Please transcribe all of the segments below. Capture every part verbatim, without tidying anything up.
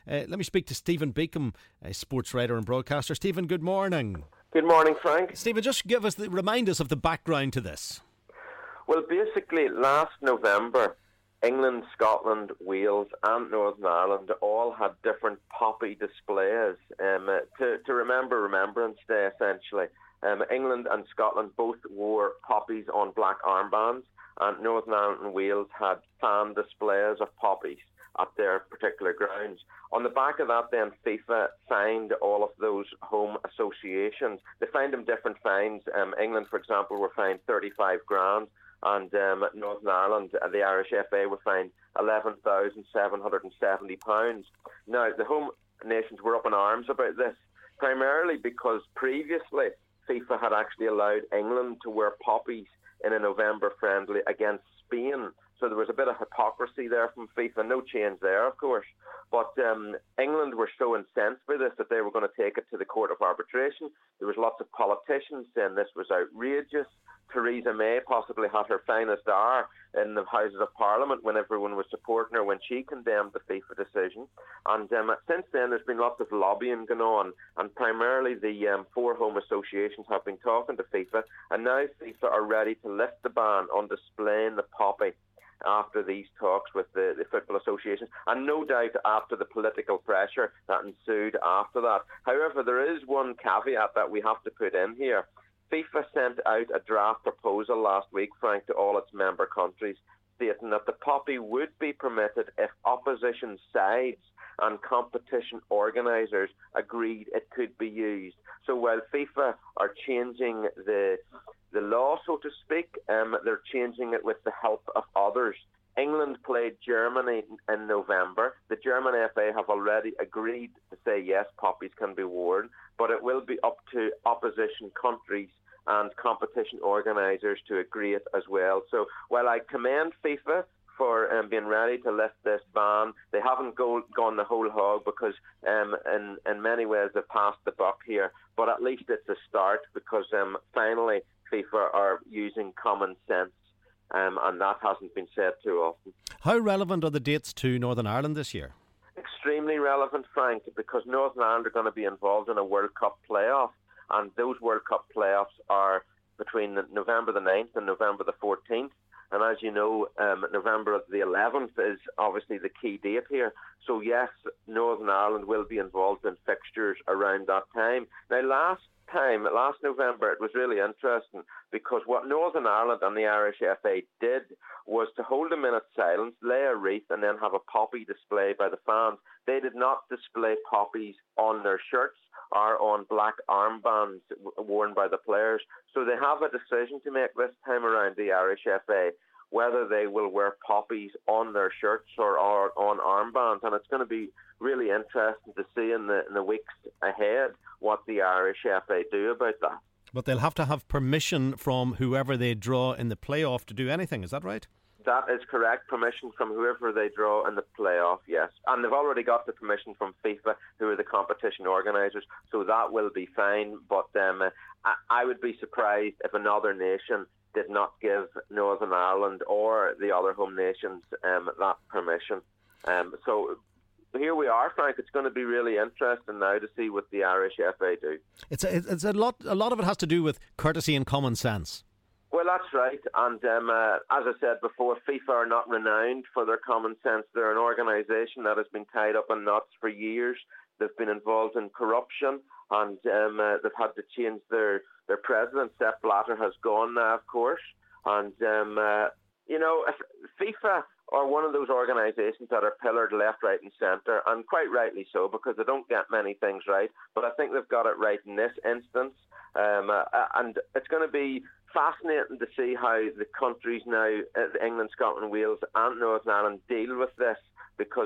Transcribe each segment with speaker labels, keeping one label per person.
Speaker 1: Uh, let me speak to Stephen Beacom, a sports writer and broadcaster. Stephen, good morning.
Speaker 2: Good morning, Frank.
Speaker 1: Stephen, just give us the, remind us of the background to this.
Speaker 2: Well, basically, last November, England, Scotland, Wales and Northern Ireland all had different poppy displays um, to, to remember Remembrance Day, essentially. Um, England and Scotland both wore poppies on black armbands, and Northern Ireland and Wales had fan displays of poppies at their particular grounds. On the back of that, then, FIFA fined all of those home associations. They fined them different fines. Um, England, for example, were fined thirty-five grand, and um, Northern Ireland, uh, the Irish F A, were fined eleven thousand seven hundred seventy pounds. Now, the home nations were up in arms about this, primarily because previously FIFA had actually allowed England to wear poppies in a November friendly against Spain. So there was a bit of hypocrisy there from FIFA. No change there, of course. But um, England were so incensed by this that they were going to take it to the Court of Arbitration. There was lots of politicians saying this was outrageous. Theresa May possibly had her finest hour in the Houses of Parliament when everyone was supporting her when she condemned the FIFA decision. And um, since then, there's been lots of lobbying going on, and primarily the um, four home associations have been talking to FIFA, and now FIFA are ready to lift the ban on displaying the poppy after these talks with the, the football associations, and no doubt after the political pressure that ensued after that. However, there is one caveat that we have to put in here. FIFA sent out a draft proposal last week, Frank, to all its member countries, stating that the poppy would be permitted if opposition sides and competition organisers agreed it could be used. So while FIFA are changing the the law, so to speak, um, they're changing it with the help of others. England played Germany in November. The German F A have already agreed to say yes, poppies can be worn, but it will be up to opposition countries and competition organisers to agree it as well. So while I commend FIFA for um, being ready to lift this ban, they haven't go, gone the whole hog because um, in, in many ways they've passed the buck here. But at least it's a start because um, finally FIFA are using common sense, um, and that hasn't been said too often.
Speaker 1: How relevant are the dates to Northern Ireland this year?
Speaker 2: Extremely relevant, Frank, because Northern Ireland are going to be involved in a World Cup playoff, and those World Cup playoffs are between November the ninth and November the fourteenth. And as you know, um, November the eleventh is obviously the key date here. So yes, Northern Ireland will be involved in fixtures around that time. Now, last time, last November, it was really interesting because what Northern Ireland and the Irish F A did was to hold a minute's silence, lay a wreath, and then have a poppy display by the fans. They did not display poppies on their shirts or on black armbands worn by the players. So they have a decision to make this time around, the Irish F A, whether they will wear poppies on their shirts or, or on armbands. And it's going to be really interesting to see in the, in the weeks ahead what the Irish F A do about that.
Speaker 1: But they'll have to have permission from whoever they draw in the playoff to do anything, is that right?
Speaker 2: That is correct. Permission from whoever they draw in the playoff, yes. And they've already got the permission from FIFA, who are the competition organisers, so that will be fine. But um, I, I would be surprised if another nation did not give Northern Ireland or the other home nations um, that permission. Um, so here we are, Frank. It's going to be really interesting now to see what the Irish F A do.
Speaker 1: It's a, it's a lot. A lot of it has to do with courtesy and common sense.
Speaker 2: Well, that's right. And um, uh, as I said before, FIFA are not renowned for their common sense. They're an organisation that has been tied up in knots for years. They've been involved in corruption, and um, uh, they've had to change their, their president. Sepp Blatter has gone now, of course. And, um, uh, you know, FIFA are one of those organisations that are pillared left, right and centre, and quite rightly so, because they don't get many things right. But I think they've got it right in this instance. Um, uh, and it's going to be fascinating to see how the countries now, uh, England, Scotland, Wales and Northern Ireland, deal with this, because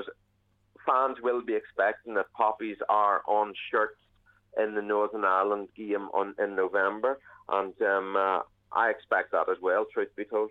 Speaker 2: fans will be expecting that poppies are on shirts in the Northern Ireland game on, in November, and um, uh, I expect that as well, truth be told.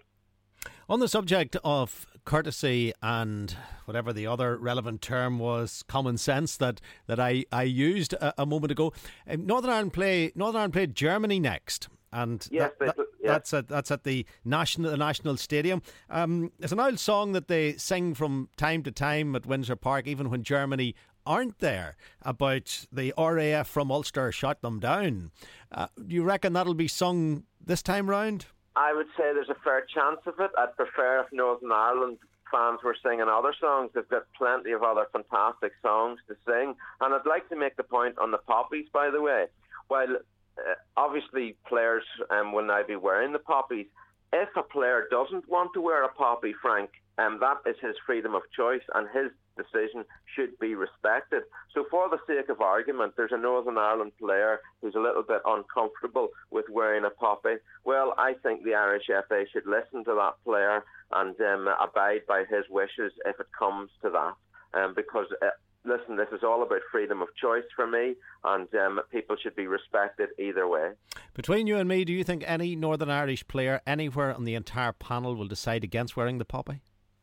Speaker 1: On the subject of courtesy and whatever the other relevant term was, common sense, that, that I, I used a, a moment ago, um, Northern Ireland play Northern Ireland played Germany next. And
Speaker 2: yes,
Speaker 1: that, that, yes. that's at that's at the national the national stadium. Um, it's an old song that they sing from time to time at Windsor Park, even when Germany aren't there about the R A F from Ulster shot them down. Uh, do you reckon that'll be sung this time round?
Speaker 2: I would say there's a fair chance of it. I'd prefer if Northern Ireland fans were singing other songs. They've got plenty of other fantastic songs to sing. And I'd like to make the point on the poppies, by the way. While uh, obviously players um, will now be wearing the poppies, if a player doesn't want to wear a poppy, Frank, um, that is his freedom of choice, and his decision should be respected. So for the sake of argument, there's a Northern Ireland player who's a little bit uncomfortable with wearing a poppy. Well, I think the Irish F A should listen to that player and um, abide by his wishes if it comes to that. Um, because, uh, listen, this is all about freedom of choice for me, and um, people should be respected either way.
Speaker 1: Between you and me, do you think any Northern Irish player anywhere on the entire panel will decide against wearing the poppy?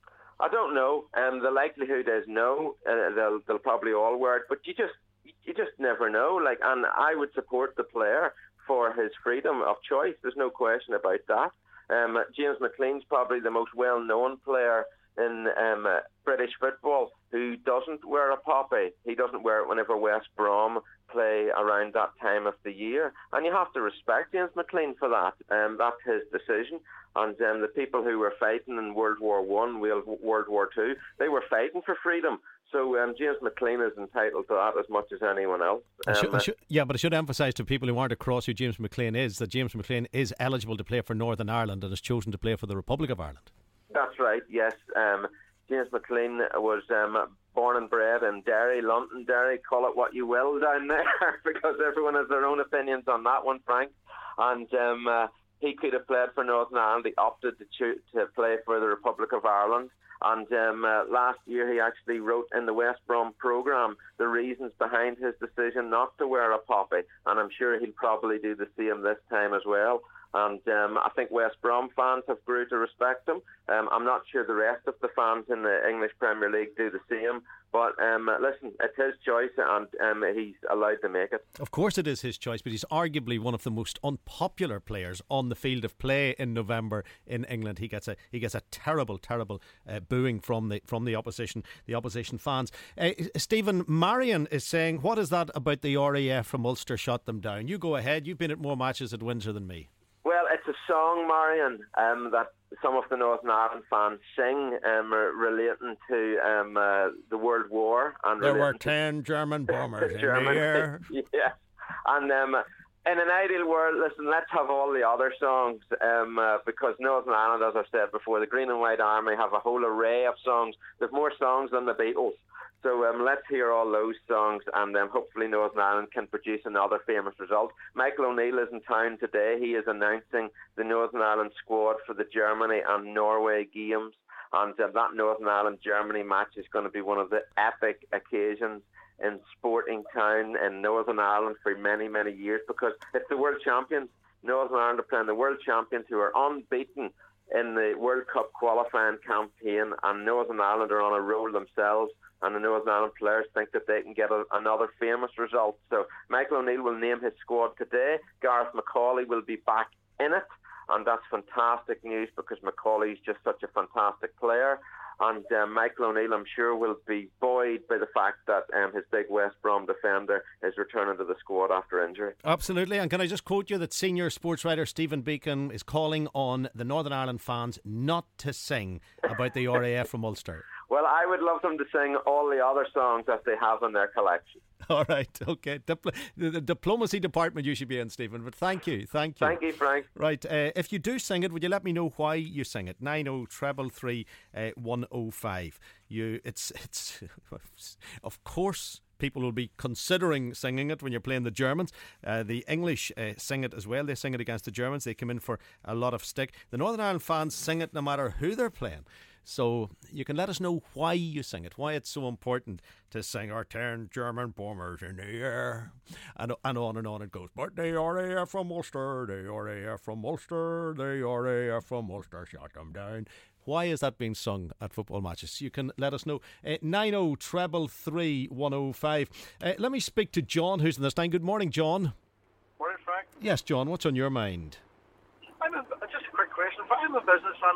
Speaker 2: I don't know. Um, the likelihood is no. Uh, they'll they'll probably all wear it, but you just you just never know. Like, and I would support the player for his freedom of choice. There's no question about that. Um, James McLean's probably the most well-known player in um, uh, British football who doesn't wear a poppy. He doesn't wear it whenever West Brom play around that time of the year, and you have to respect James McLean for that. Um, that's his decision. And um, the people who were fighting in World War One, World War Two, they were fighting for freedom. So um, James McLean is entitled to that as much as anyone else. Um, I should,
Speaker 1: I should, yeah, but I should emphasise to people who aren't across who James McLean is that James McLean is eligible to play for Northern Ireland and has chosen to play for the Republic of Ireland.
Speaker 2: That's right, yes. Um, James McLean was um, born and bred in Derry, Londonderry, call it what you will down there, because everyone has their own opinions on that one, Frank. And um, uh, he could have played for Northern Ireland. He opted to, cho- to play for the Republic of Ireland. And um, uh, last year he actually wrote in the West Brom programme the reasons behind his decision not to wear a poppy. And I'm sure he'll probably do the same this time as well. And um, I think West Brom fans have grew to respect him. Um, I'm not sure the rest of the fans in the English Premier League do the same. But um, listen, it's his choice, and um, he's allowed to make it.
Speaker 1: Of course it is his choice, but he's arguably one of the most unpopular players on the field of play in November in England. He gets a he gets a terrible, terrible uh, booing from the from the opposition, the opposition fans. Uh, Stephen, Marion is saying, "What is that about the R A F from Ulster shot them down?" You go ahead. You've been at more matches at Windsor than me.
Speaker 2: Well, it's a song, Marion, um, that some of the Northern Ireland fans sing um, relating to um, uh, the World War. And
Speaker 1: there were ten German bombers in
Speaker 2: German,
Speaker 1: the air.
Speaker 2: Yes. And um, in an ideal world, listen, let's have all the other songs um, uh, because Northern Ireland, as I've said before, the Green and White Army have a whole array of songs. There's more songs than the Beatles. So um, let's hear all those songs, and um, hopefully Northern Ireland can produce another famous result. Michael O'Neill is in town today. He is announcing the Northern Ireland squad for the Germany and Norway games, and uh, that Northern Ireland-Germany match is going to be one of the epic occasions in Sporting Town in Northern Ireland for many, many years, because it's the world champions. Northern Ireland are playing the world champions who are unbeaten in the World Cup qualifying campaign, and Northern Ireland are on a roll themselves. And the Northern Ireland players think that they can get a, another famous result. So Michael O'Neill will name his squad today. Gareth McCauley will be back in it. And that's fantastic news because McCauley's just such a fantastic player. And um, Michael O'Neill, I'm sure, will be buoyed by the fact that um, his big West Brom defender is returning to the squad after injury.
Speaker 1: Absolutely. And can I just quote you that senior sports writer Stephen Beacon is calling on the Northern Ireland fans not to sing about the R A F from Ulster?
Speaker 2: Well, I would love them to sing all the other songs that they have in their collection.
Speaker 1: All right, okay. Dipl- the, the diplomacy department you should be in, Stephen. But thank you, thank you.
Speaker 2: Thank you, Frank.
Speaker 1: Right, uh, if you do sing it, would you let me know why you sing it? nine oh treble three one oh five. You, it's it's of course. People will be considering singing it when you're playing the Germans. Uh, the English uh, sing it as well. They sing it against the Germans. They come in for a lot of stick. The Northern Ireland fans sing it no matter who they're playing. So you can let us know why you sing it, why it's so important to sing our ten German bombers in the air, and, and on and on it goes. But they are from Ulster, they are from Ulster, they are from Ulster, shot them down. Why is that being sung at football matches? You can let us know. Uh, nine oh treble three one oh five. Uh, let me speak to John, who's in this line. Good morning, John.
Speaker 3: Morning, Frank.
Speaker 1: Yes, John, what's on your mind?
Speaker 3: I'm a, just a quick question. If I'm a businessman,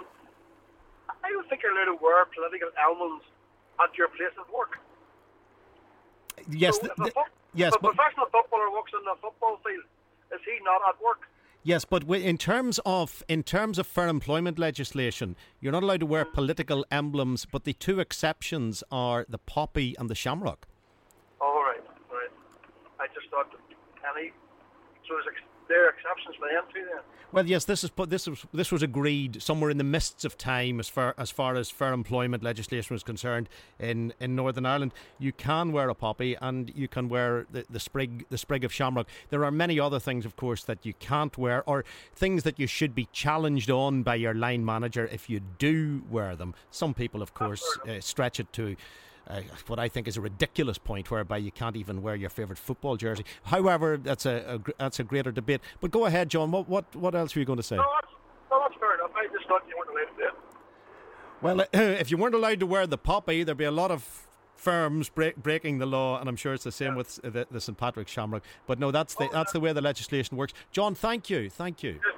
Speaker 3: I don't think you're allowed to wear political elements at your place of work.
Speaker 1: yes,
Speaker 3: So
Speaker 1: th-
Speaker 3: if a,
Speaker 1: th-
Speaker 3: fo-
Speaker 1: yes,
Speaker 3: if a
Speaker 1: but
Speaker 3: professional footballer walks in the football field, is he not at work?
Speaker 1: yes, but wi- in terms of in terms of fair employment legislation, you're not allowed to wear political emblems. But the two exceptions are the poppy and the shamrock.
Speaker 3: All right, right. I just thought that any. So there's ex- there are exceptions for them too then?
Speaker 1: Well, yes, this is put. This was this was agreed somewhere in the mists of time, as far as far as fair employment legislation was concerned in, in Northern Ireland. You can wear a poppy and you can wear the, the sprig the sprig of shamrock. There are many other things, of course, that you can't wear, or things that you should be challenged on by your line manager if you do wear them. Some people, of course, uh, stretch it to. Uh, what I think is a ridiculous point, whereby you can't even wear your favourite football jersey. However, that's a, a that's a greater debate. But go ahead, John. What what what else were you going to say?
Speaker 3: No, that's, no, that's fair enough. I just thought you weren't allowed to do it.
Speaker 1: Well, uh, if you weren't allowed to wear the poppy, there'd be a lot of firms break, breaking the law, and I'm sure it's the same yeah. with the, the Saint Patrick's shamrock. But no, that's the oh, that's yeah. the way the legislation works. John, thank you, thank you.
Speaker 3: Yes.